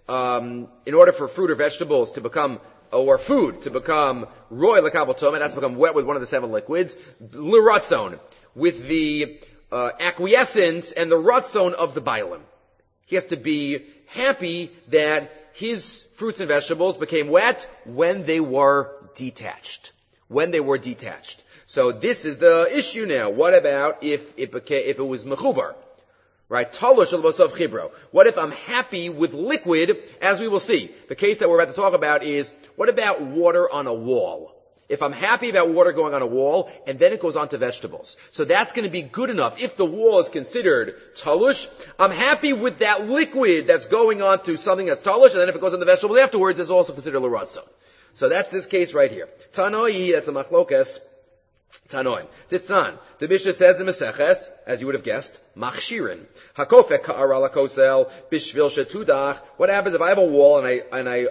in order for fruit or vegetables to become, or food to become roy l'kabel tuma, that's to become wet with one of the 7 liquids, l'ratzon, with the acquiescence and the ratzon of the bailim. He has to be happy that his fruits and vegetables became wet when they were detached. When they were detached. So this is the issue now. What about if it was mechubar? Right? Talush al-bosav chibro. What if I'm happy with liquid, as we will see? The case that we're about to talk about is, what about water on a wall? If I'm happy about water going on a wall, and then it goes on to vegetables. So that's going to be good enough. If the wall is considered talush, I'm happy with that liquid that's going on to something that's talush, and then if it goes on the vegetables afterwards, it's also considered l'ratzon. So that's this case right here. Tanoi, that's a machlokas. Tanoim. Titzan. The Mishnah says in Meseches, as you would have guessed, machshirin. Hakofek ka'ara lakosel bishvil shetudach. What happens if I have a wall and I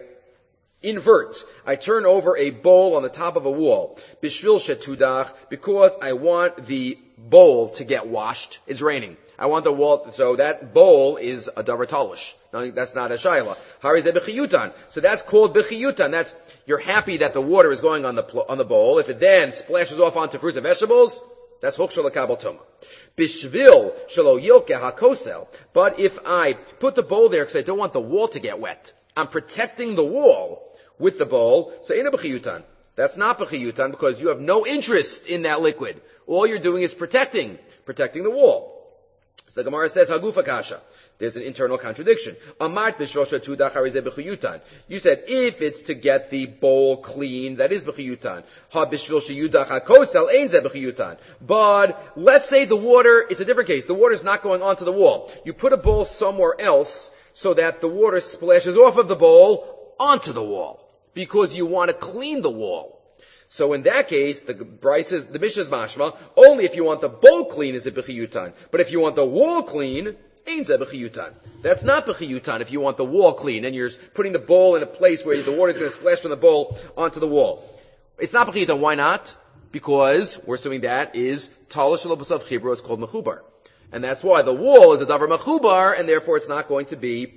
invert? I turn over a bowl on the top of a wall. Bishvil shetudach, because I want the bowl to get washed. It's raining. I want the wall, so that bowl is a davar talush. No, that's not a shayla. Harizeh b'chiyutan. So that's called b'chiyutan. You're happy that the water is going on the bowl. If it then splashes off onto fruits and vegetables, that's hukshel l'kabel tuma. Bishvil shelo yilkeh hakosel. But if I put the bowl there because I don't want the wall to get wet, I'm protecting the wall with the bowl, so ina b'chiyutan. That's not b'chiyutan because you have no interest in that liquid. All you're doing is protecting the wall. So the Gemara says, Hagufa kasha. There's an internal contradiction. Amart b'shosha tudach harizeh b'chiyutan. You said, if it's to get the bowl clean, that is b'chiyutan. Ha b'shvil sheyudach hakosel ein zeh b'chiyutan. But let's say the water, it's a different case. The water's not going onto the wall. You put a bowl somewhere else so that the water splashes off of the bowl onto the wall. Because you want to clean the wall. So in that case, the Mishnah's mashma, only if you want the bowl clean is it b'chiyutan. But if you want the wall clean, ain't zeh b'chiyutan. That's not b'chiyutan if you want the wall clean and you're putting the bowl in a place where the water is going to splash from the bowl onto the wall. It's not b'chiyutan. Why not? Because we're assuming that is talush al-bosav chibro is called mechubar. And that's why the wall is a davar mechubar, and therefore it's not going to be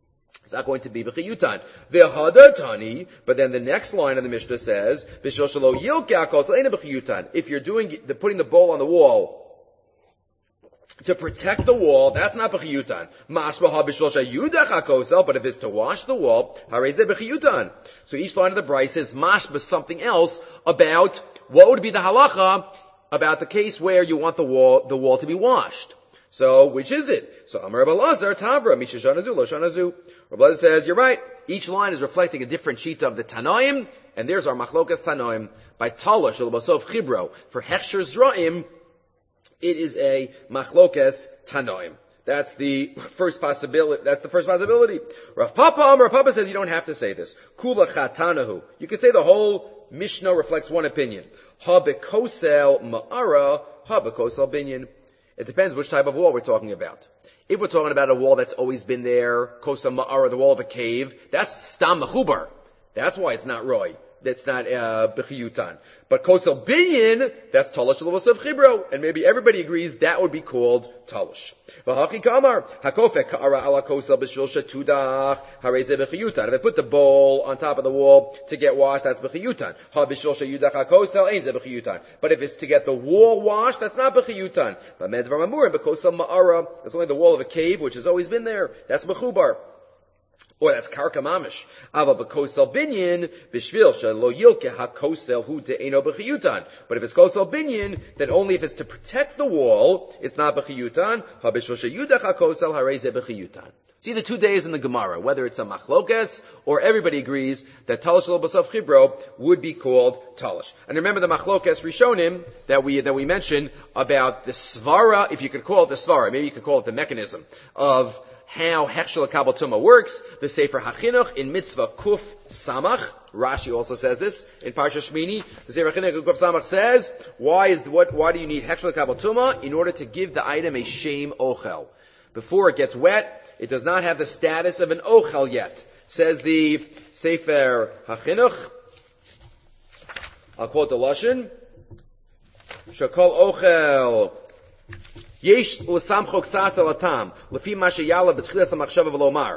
b'chiyutan. The hadar tani, but then the next line of the Mishnah says, b'shel shelo yilkeh hakosel ein b'chiyutan. If you're putting the bowl on the wall to protect the wall, that's not b'chiyutan. Mashma ha b'shel sheyudach hakosel, but if it's to wash the wall, harizeh b'chiyutan. So each line of the brayse says mashma something else about what would be the halacha about the case where you want the wall to be washed. So, which is it? So, Amar Rabbi Lazar, Tavra, Misha Shanazu, Lo Shanazu. Rabbi Lazar says, you're right. Each line is reflecting a different sheet of the Tanoim, and there's our Machlokas Tanoim. By Talush, Al-Basov Chibro, for Hechsher Zra'im, it is a Machlokas Tanoim. That's the first possibility. Rav Papa says you don't have to say this. Kula Chatanahu. You can say the whole Mishnah reflects one opinion. Ha bekosel ma'ara, ha bekosel binyan. It depends which type of wall we're talking about. If we're talking about a wall that's always been there, kosel ma'ara, the wall of a cave, that's stam mechubar. That's why it's not roy. That's not b'chiyutan. But kosel binyan, that's talosh l'vasav chibro, and maybe everybody agrees that would be called talosh. V'haki kamar hakofek ka'ara ala kosel b'shvil shetudach hareze b'chiyutan. If I put the bowl on top of the wall to get washed, that's b'chiyutan. Ha b'shvil sheyudach hakosel ain't ze b'chiyutan. But if it's to get the wall washed, that's not b'chiyutan. But medvar mamurim b'kosel ma'ara, it's only the wall of a cave which has always been there. That's b'chubar. Or that's karka mamish. Ava b'kosel binyan b'shvil shelo yilke hakosel hu de'eno b'chiyutan. But if it's kosel binyan, then only if it's to protect the wall, it's not b'chiyutan. Ha b'shvil sheyudach hakosel hareze b'chiyutan. See the 2 days in the Gemara, whether it's a machlokes or everybody agrees that talosh lo b'sav chibro would be called talosh. And remember the machlokes rishonim that we mentioned about the svara, if you could call it the svara, maybe you could call it the mechanism of how Hechshel Kabal Tumah works. The Sefer HaChinuch in Mitzvah Kuf Samach, Rashi also says this in Parsha Shmini. The Sefer HaChinuch Kuf Samach says, why do you need Hechshel Kabal Tumah? In order to give the item a shem ochel. Before it gets wet, it does not have the status of an ochel yet. Says the Sefer HaChinuch, I'll quote the Lashon, Shakol ochel Yesh l'samcho ksas al atam, lefi ma sheyala b'tchilas ha'machshava v'lomar.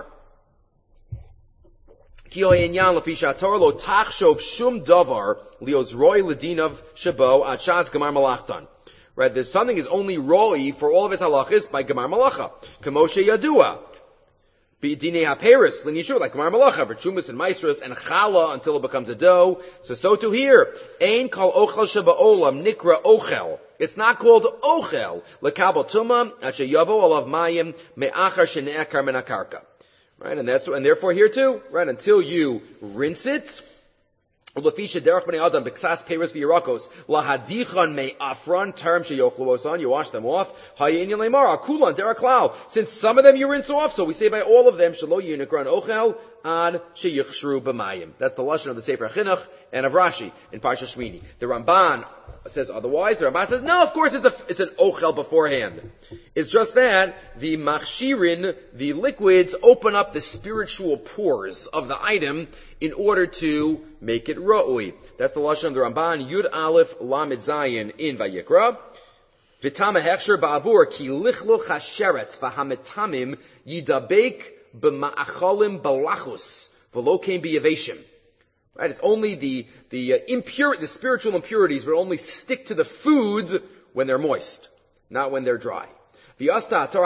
Ki ho'inyan lefi sha'tor lo tachshov shum davar lios roy ledinav shabo ad shas gemar malachtan. Right, that something is only roy for all of its halachas by gemar malacha. K'moshe yadua. B'dinei ha'peris, l'nishur, like gemar malacha, for chumas and maestros and chala until it becomes a dough. So too here. Ein kol ochel sheba'olam nikra ochel. It's not called ochel. Lekabel tuma asher yavo alav mayim me'achar shene'akar min hakarka. Right, and therefore here too, right, until you rinse it. Ulafisha derech bnei adam b'ksas peres v'yirakos lahadichan me'afran term sheyochlu osan. You wash them off. Hayin lemar akulan derech klau. Since some of them you rinse off, so we say by all of them shelo yunikran ochel ad sheyichshru b'mayim. That's the lashon of the Sefer HaChinuch and of Rashi in Parsha Shmini. The Ramban says otherwise. The Ramban says no. Of course, it's an ochel beforehand. It's just that the machshirin, the liquids, open up the spiritual pores of the item in order to make it ra'ui. That's the lashon of the Ramban. Yud Aleph Lamed Zayin in Vayikra. V'tama hechsher ba'avur ki lichluch hasheretz v'hametamim yidabek b'ma'acholim balachus v'lo kein b'yaveshim. Right? It's only the spiritual impurities will only stick to the foods when they're moist, not when they're dry. Even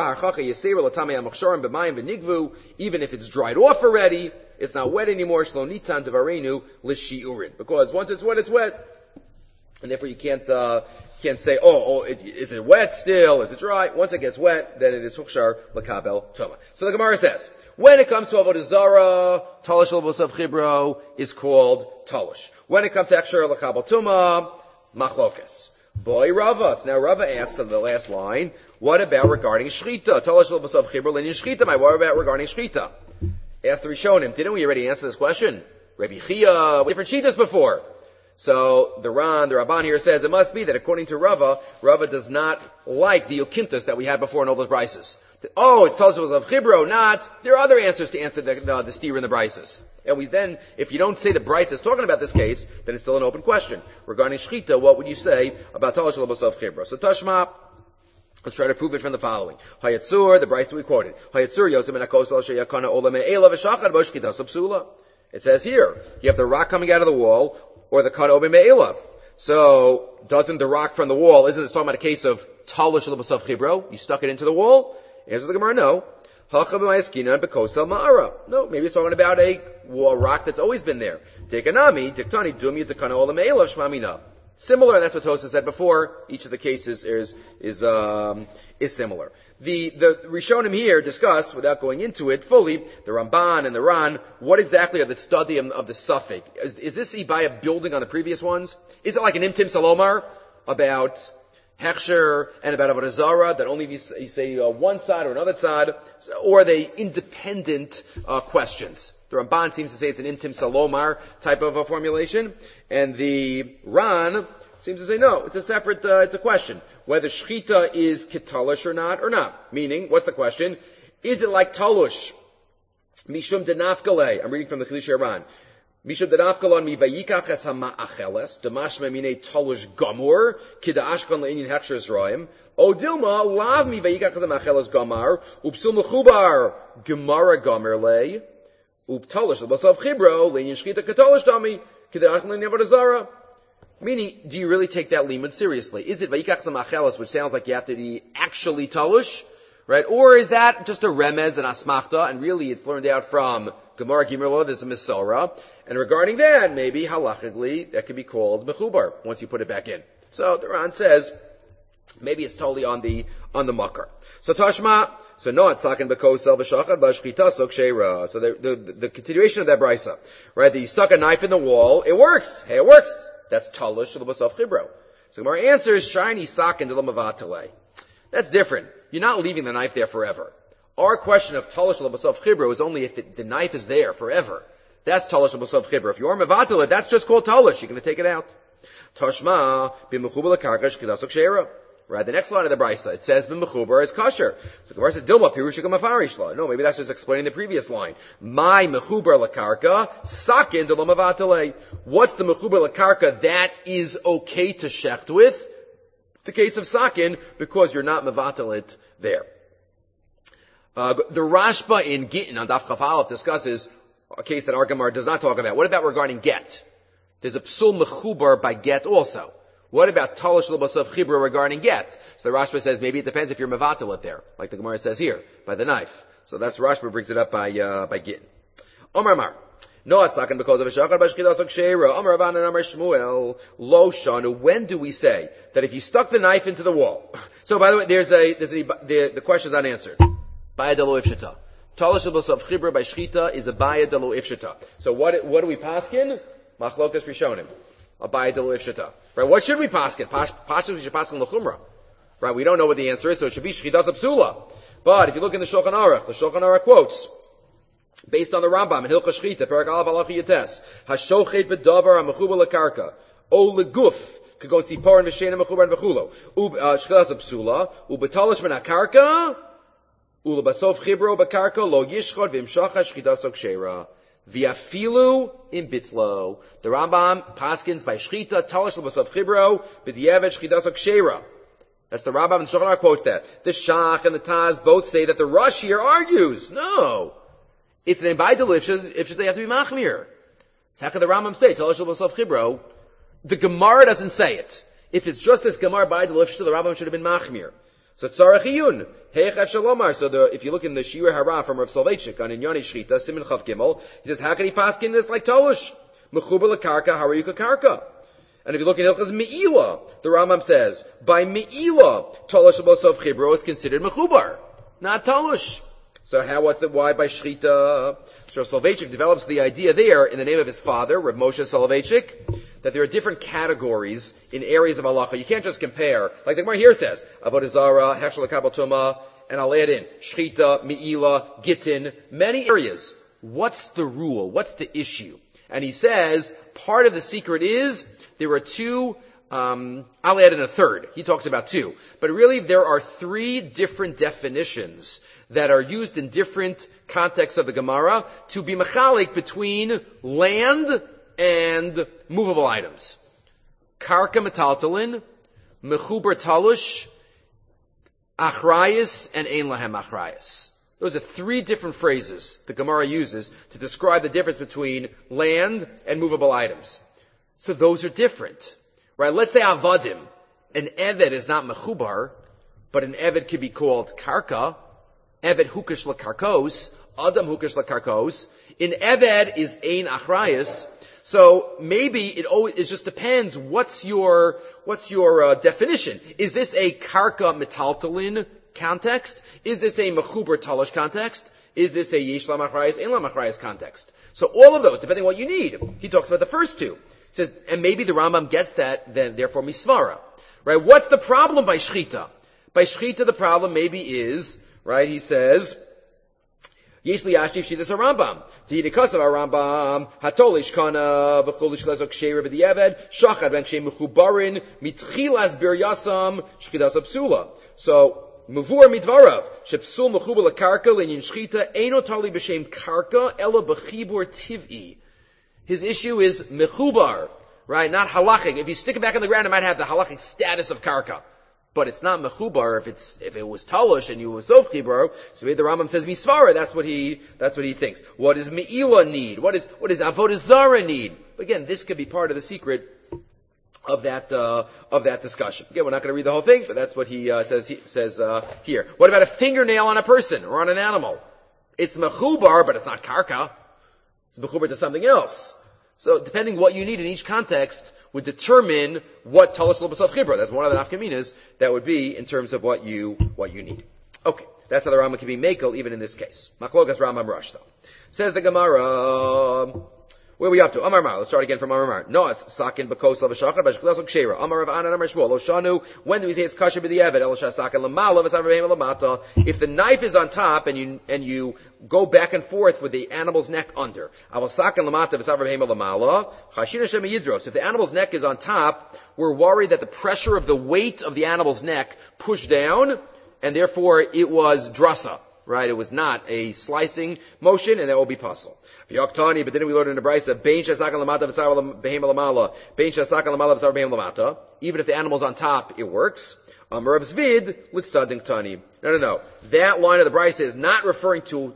if it's dried off already, it's not wet anymore. Because once it's wet, it's wet. And therefore you can't say, is it wet still? Is it dry? Once it gets wet, then it is hukshar l'kabel tuma. So the Gemara says, when it comes to avodah zara, talosh l'vasav chibro is called talosh. When it comes to hechsher l'kabel tuma, machlokes. Boy Rava. So now Rava asks in the last line, what about regarding shchita? Talosh l'vasav chibro l'nin shchita. What about regarding shchita? Asked the Rishonim. Didn't we already answer this question? Rabbi Chia, different shitas before. So the Rabban here says it must be that according to Rava does not like the Yokintas that we had before in all those brises. It's Talosh of Chibro, not. There are other answers to answer the steer in the brises. And then, if you don't say the brise is talking about this case, then it's still an open question. Regarding Shchita, what would you say about Talosh of Chibro? So Tashma, let's try to prove it from the following. Hayatzur, the brise we quoted. Hayatzur yotzim en hakosel sheyakana ola me'ela v'shachad bo shchita subsula. It says here, you have the rock coming out of the wall, or the kana obe me'elav. So, doesn't the rock from the wall, isn't it talking about a case of Talosh l'basav chibro? You stuck it into the wall? Answer the Gemara, no. No, maybe it's talking about a rock that's always been there. Dekanami, diktani, dumya, dekana ola me'elav shmamina. Similar, and that's what Tosa said before. Each of the cases is similar. The Rishonim here discuss, without going into it fully, the Ramban and the Ran, what exactly are the studium of the suffix? Is this Ibaya building on the previous ones? Is it like an Imtim Salomar about hechsher and about avodah zarah, that only if you say one side or another side, or are they independent questions? The Ramban seems to say it's an intim salomar type of a formulation, and the Ran seems to say no, it's a separate, it's a question. Whether shchita is kitalush or not. Meaning, what's the question? Is it like talush? Mishum denafkale. I'm reading from the Chiddushei Ran. Mishum denafkalon mi vayikach es hama'acheles, demashme mine talush gamur, kida ashkan le'inyin hechsher zroim, o dilma lav mi vayikach es hama'acheles gamar, upsul mechubar gemara gamer le, uptalush l'basav chibro, le'inyin shchita katalush dami, kida ashkan le'inyin avodah zarah. Meaning, do you really take that limud seriously? Is it vayikach es hama'acheles, which sounds like you have to be actually talush? Right? Or is that just a remez and asmachta, and really it's learned out from Gemara Gimerlo, there's a Misora, and regarding that, maybe halachically, that could be called mechubar, once you put it back in. So the Ran says, maybe it's totally on the makar. So Tashma, so no, it's sakin b'kosel v'shachad b'shchita sok sheira. So the continuation of that brisa, right? That you stuck a knife in the wall, it works. Hey, it works. That's talush l'basav chibro. So Gemara answers, shiny sakin d'lamavatale. That's different. You're not leaving the knife there forever. Our question of talush l'basav chibro is only if the knife is there forever. That's talush l'basav chibro. If you are mevatel, that's just called talush. You're going to take it out. Tashma b'mechubar l'karka shchita sok sheira. Right, the next line of the brisa, it says b'mechubar is kosher. So the Gemara says dilma pirushik mafarish. No, maybe that's just explaining the previous line. My mechubar l'karka sakin de l'mavatale. What's the mechubar l'karka that is okay to shecht with? The case of sakin, because you're not mevatel it there. The Rashba in Gittin on Daf Chaf Aleph discusses a case that our Gemara does not talk about. What about regarding get? There's a psul mechubar by get also. What about talush l'basav chibra regarding get? So the Rashba says maybe it depends if you're mevatel it there, like the Gemara says here, by the knife. So that's Rashba brings it up by Gittin. Omar Mar. No, atzakan because of a shachar b'shchita sok sheira. Amar Ravan and Amar Shmuel. Lo shanu. When do we say that if you stuck the knife into the wall? So by the way, the question is unanswered. Baya delo ifshita. Talush l'basav chibra by shchita is a baya delo ifshita. So what do we paskin? Machlokas rishonim. A baya delo ifshita. Right? What should we paskin? Pashtus we should paskin l'chumra. Right? We don't know what the answer is, so it should be shchitas absula. But if you look in the Shulchan Aruch quotes, based on the Rambam in Hilchos Shchita, Perek Aleph Halacha Yates, Hashochet b'davar ha'mechubar lekarka, o leguf, kagon tzipor and v'shein ha'mechubar and v'chulo, shchitas absula, u'betalish min ha'karka, u'lebasov chibro b'karka, lo yishchod v'imshacha shchitas sok sheira. V'afilu in bitlo. The Rambam paskins by shchita, talish l'basav chibro, b'diavad shchitas sok sheira. That's the Rambam and the Shulchan Aruch quotes that. The Shach and the Taz both say that the Rosh here argues. No. It's an Ebai Delifshas if they have to be Machmir. So how can the Rambam say, Talish l'basav chibro? The Gemara doesn't say it. If it's just this Gemara by Delifshas, the Rambam should have been Machmir. So Tzarech Iyun. Heichef Shalomar. So if you look in the Shiur Hara from Rav Soloveitchik on Inyani Shchita, Siman Chav Gimel, he says, how can he paskin this like Tolush? Mechubar l'karka, harayuka karka. And if you look in Hilchas Me'ila, the Rambam says, by Me'ila, Tolush l'basav chibro is considered mechubar, not Tolush. So why by Shchita? So Rav Soloveitchik develops the idea there in the name of his father, Rav Moshe Soloveitchik, that there are different categories in areas of halacha. You can't just compare, like the Gemara here says, avodah zarah, hechsher l'kabel tumah, and I'll add in shchita, me'ila, gittin, many areas. What's the rule? What's the issue? And he says part of the secret is there are two. I'll add in a third. He talks about two, but really there are three different definitions that are used in different contexts of the Gemara to be mechalik between land and movable items. Karka metaltalin, mechubar talush, achrayas, and ein lahem achrayas. Those are three different phrases the Gemara uses to describe the difference between land and movable items. So those are different. Right? Let's say avadim. An eved is not mechubar, but an eved could be called karka. Eved hukish lakarkos. Adam hukish lakarkos. In eved is ein achrayas. So maybe it just depends. What's your definition? Is this a karka metaltalin context? Is this a mechubar talash context? Is this a yesh lam achrayas, ein lam achrayas context? So all of those, depending on what you need. He talks about the first two. says, and maybe the Rambam gets that, then therefore misvara. Right? What's the problem by shchita? By shchita, the problem maybe is, right, he says, Yesh li yashiv shitas Rambam. Because of our Rambam, hatolish kana v'cholish lezok ksheir b'diavad shachad ben ksheir mechubarin mitchilas bir yasam shchitas psula. So muvur midvarav shepsul mechubal karka linyin shchita eino tali b'shem karka ela b'chibur tiv'i. His issue is mechubar, right? Not halachic. If you stick it back in the ground, it might have the halachic status of karka. But it's not mechubar if it was talish and you was sof chibur. So maybe the Rambam says misvara. That's what he thinks. What does meila need? What does avodah zara need? But again, this could be part of the secret of that discussion. Again, we're not going to read the whole thing, but that's what he says here. What about a fingernail on a person or on an animal? It's mechubar, but it's not karka. It's mechubar to something else. So depending what you need in each context would determine what talish lo b'sof chibra. That's one of the nafkaminas that would be in terms of what you need. Okay, that's how the Rambam can be makel even in this case. Machlokas Rambam Rosh though. Says the Gemara. Where are we up to? Amar Mar. Let's start again from Amar Mar. No, it's sakin b'kos of a shachar b'shklas kshera. Amar Rav Anan Amar Shmuel. Lo shanu. When do we say it's kasher b'diavad? El shasakin lamala v'savavim lamata. If the knife is on top and you go back and forth with the animal's neck under. Aval sakin lamata v'savavim lamala. Chashina shem yidros. If the animal's neck is on top, we're worried that the pressure of the weight of the animal's neck pushed down, and therefore it was drasa. Right? It was not a slicing motion, and that will be puzzle. V'yaktani, but then we learned in the Brisa, bein shasakan lamata v'sar behem lamala, bein shasakan lamala v'sar behem lamata. Even if the animal's on top, it works. Rav Zvid litzadin tani. No. That line of the Brisa is not referring to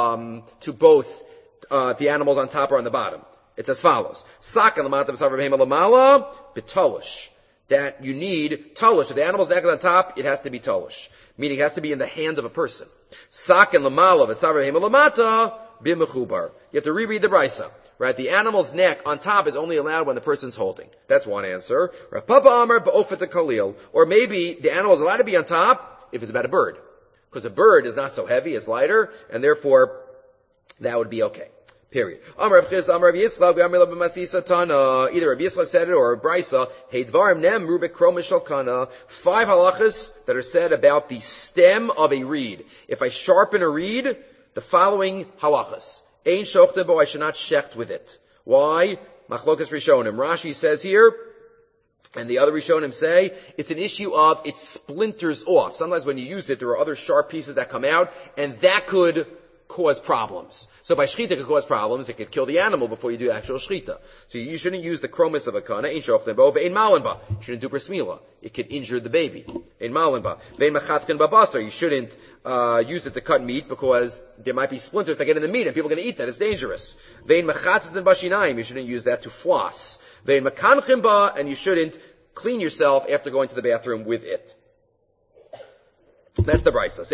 both if the animal's on top or on the bottom. It's as follows: sakan lamata v'sar behem lamala b'tolush. That you need tolush. If the animal's neck is on top, it has to be tolush. Meaning it has to be in the hand of a person. Sakin lamala v'tzavar hema lamata b'mechubar. You have to reread the brisa. Right? The animal's neck on top is only allowed when the person's holding. That's one answer. Rav Papa Amar ba'ofet kalil. Or maybe the animal is allowed to be on top if it's about a bird. Because a bird is not so heavy, it's lighter, and therefore that would be okay. Period. Amar Rav Chizda, Amar Rav Yitzchak, Amar Rav Masisa Tana. Either Rav Yitzchak said it or Brisa. Hey dvarim nem rubik kromish kana. 5 halachas that are said about the stem of a reed. If I sharpen a reed, the following halachas. Ein shochte bo, I should not shecht with it. Why? Machlokas Rishonim. Rashi says here, and the other Rishonim say, it's an issue of it splinters off. Sometimes when you use it, there are other sharp pieces that come out, and that could cause problems. So by shchita it could cause problems. It could kill the animal before you do actual shchita. So you shouldn't use the chromis of a kana. Ein shochten bo, ve'ein malinba. You shouldn't do bris milah. It could injure the baby. Ein malinba. Ve'ein machatkin babasar. You shouldn't use it to cut meat because there might be splinters that get in the meat and people are going to eat that. It's dangerous. Ve'ein machatzin bashinayim. You shouldn't use that to floss. Ve'ein makanchim ba, and you shouldn't clean yourself after going to the bathroom with it. That's the brisa.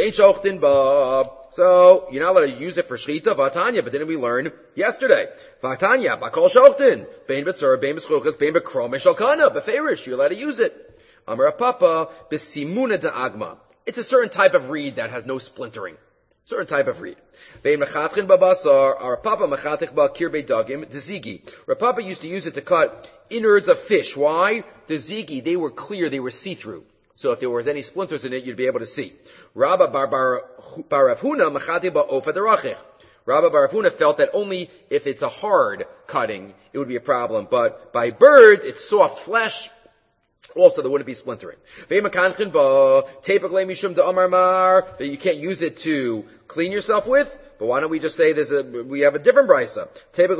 So you're not allowed to use it for shchita, v'atanya, but didn't we learn yesterday? V'atanya, bakol shochtin, bein b'tzor, bein b'schuchas, bein b'kromish alkana, b'ferish, you're allowed to use it. Amar papa, b'simuna da'agma. It's a certain type of reed that has no splintering. Certain type of reed. Bein mechatchin babasar, our papa mechatich ba kirbei dagim, dzigi. Our papa used to use it to cut innards of fish. Why? The zigi, they were clear, they were see-through. So if there was any splinters in it, you'd be able to see. Rabba bar Rav Huna mechati ba ofa derachich. Rabba bar Rav Huna felt that only if it's a hard cutting, it would be a problem. But by birds, it's soft flesh. Also, there wouldn't be splintering. That you can't use it to clean yourself with. But why don't we just say we have a different brisa.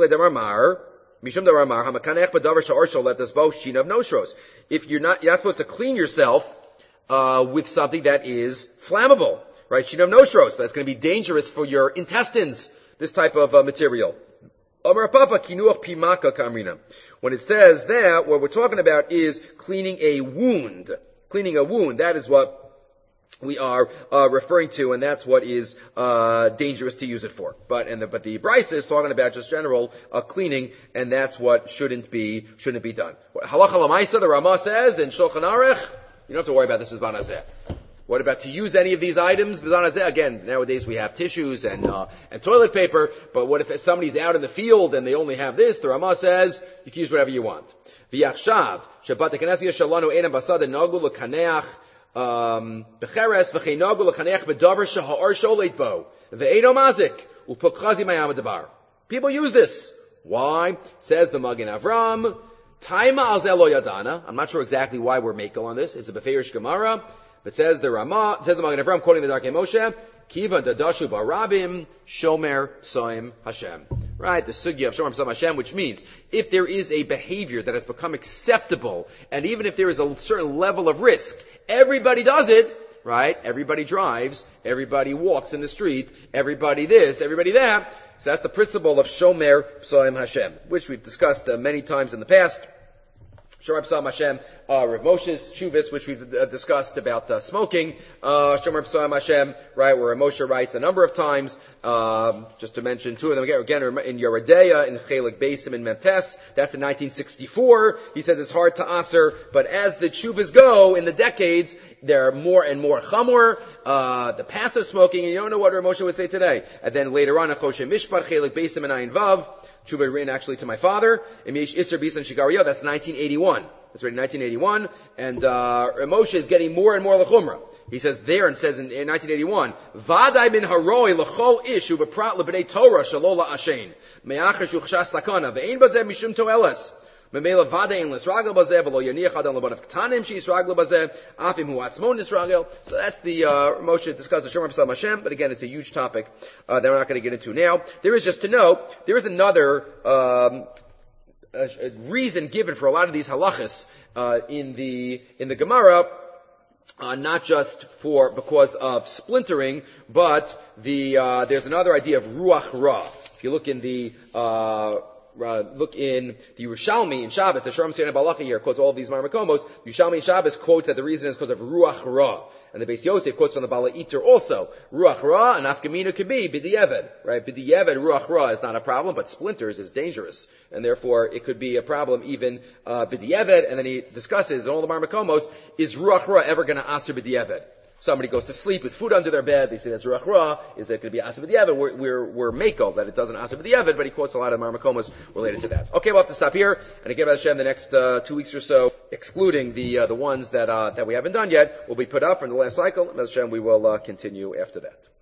If you're not supposed to clean yourself with something that is flammable, right? Shinav noshros. That's going to be dangerous for your intestines. This type of material. Amar Papa kinuach pimaka kamrina. When it says that, what we're talking about is cleaning a wound. Cleaning a wound. That is what we are referring to, and that's what is dangerous to use it for. But the Brisa is talking about just general cleaning, and that's what shouldn't be done. Halacha l'maisa, the Rama says in Shulchan Aruch, you don't have to worry about this with Banazeh. What about to use any of these items? Again, nowadays we have tissues and toilet paper, but what if somebody's out in the field and they only have this? The Ramah says, you can use whatever you want. V'yachshav, Shabbat HaKnesset Shalanu Einam Basad Nagu L'Kaneach B'cheres V'chei Nagu L'Kaneach B'davar Sheha'ar Sholeit Bo V'eino Mazik U'Pok Chazi Mayam Adabar. People use this. Why? Says the Magen Avram, Taima Al Zeh Lo Yadana. I'm not sure exactly why we're makel on this. It's a Beferish Gemara. But says the Ramah, says the Magen Avram, quoting the Darkei Moshe, Kiva Dadashu Barabim Shomer Soim Hashem. Right, the sugya of Shomer Soim Hashem, which means if there is a behavior that has become acceptable, and even if there is a certain level of risk, everybody does it, right? Everybody drives, everybody walks in the street, everybody this, everybody that. So that's the principle of Shomer Soim Hashem, which we've discussed many times in the past. Shomer P'sam Hashem, Rav Moshe's Shuvas, which we've discussed about smoking. Shomer P'sam Hashem, right, where Moshe writes a number of times. Just to mention two of them again in Yeredeya, in Chelik Beisim, in Memtes. That's in 1964. He says it's hard to aser, but as the Shuvas go in the decades, they're more and more chamor. The passive smoking, and you don't know what Rav Moshe would say today. And then later on, Achoshe Mishpat, Chelik Beisim, and Ayin Vav. Tshuva written actually to my father. Imish Isser Bisan Shigariyo, that's 1981. That's written in 1981. And Moshe is getting more and more lechumra. He says there, and says in 1981, Vaday min haroi lechol ishu beprat lebnei Torah shalola ashen. Me'achar shuchshas sakana. Ve'ein bazeh mishum toeles. Memela vaday in lisragel bazeh v'lo yaniach adam lebanav ktanim she'isragel bazeh afim hu atzmon nisragel. So that's the Moshe discusses the Shomer P'sam Hashem, but again, it's a huge topic that we're not going to get into now. There is just to know, there is another a reason given for a lot of these halachas in the Gemara, not just because of splintering, but there's another idea of ruach ra. If you look in the Yerushalmi in Shabbos, the Sharm Seinai Balacha here quotes all of these Marmakomos. Yerushalmi in Shabbos quotes that the reason is because of ruach ra. And the Beis Yosef quotes from the Bala Iter also. Ruach ra and afkamina could be b'di'eved, right? B'di'eved, ruach ra is not a problem, but splinters is dangerous. And therefore, it could be a problem even, b'di'eved. And then he discusses in all the Marmakomos, is ruach ra ever going to aser b'di'eved? Somebody goes to sleep with food under their bed, they say that's ruach ra, is that going to be aser b'di'eved? We're makel, that it doesn't aser b'di'eved, but he quotes a lot of Marmakomos related to that. Okay, we'll have to stop here, and again, Hashem, the next 2 weeks or so, excluding the ones that we haven't done yet, will be put up from the last cycle, and Hashem, we will continue after that.